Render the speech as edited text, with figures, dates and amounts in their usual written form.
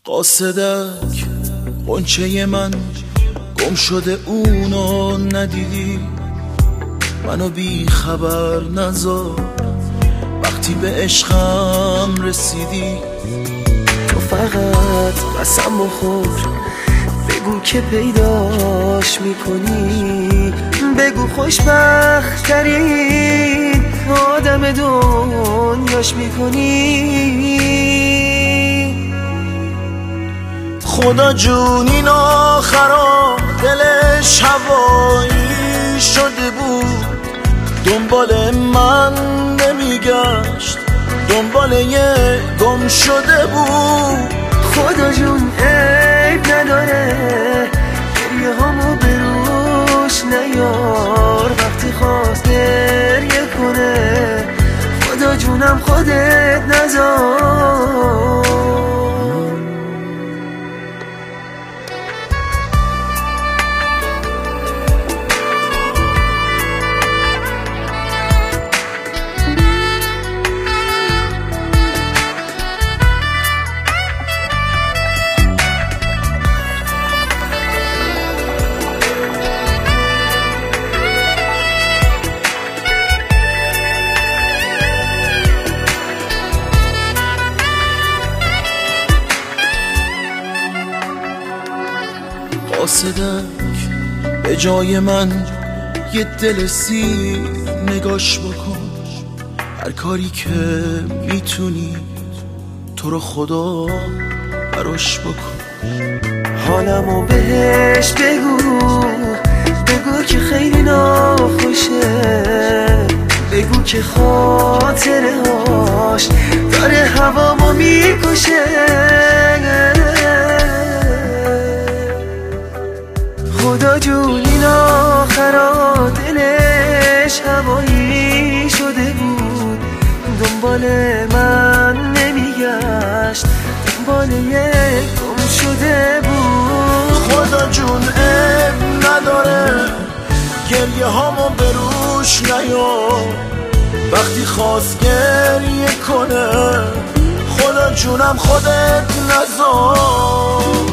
قاصدک غنچه من گم شده اونو ندیدی، منو بی خبر نذار وقتی به عشقم رسیدی. تو فقط قسم بخور، بگو که پیداش میکنی، بگو خوشبخت ترین آدم دنیاش میکنی. خدا جون این آخرا دلش هوایی شده بود، دنبال من نمیگشت، دنبال یه گم شده بود. خدا جون عیب نداره، گریه هامو بروش نیار، وقتی خواست گریه کنه خدا جونم خودت نذار. قاصدک به جای من یه دل سیر نگاش بکن، هر کاری که میتونی تو رو خدا براش بکن. حالمو بهش بگو که خیلی ناخوشه، بگو که خاطره هاش داره هوامو میکشه. خدا جون این آخرا دلش هوایی شده بود، دنبال من نمیگشت، دنبال یه گم شده بود. خدا جون عیب نداره، گریه هامو بروش نیار، وقتی خواست گریه کنه خدا جونم خودت نذار.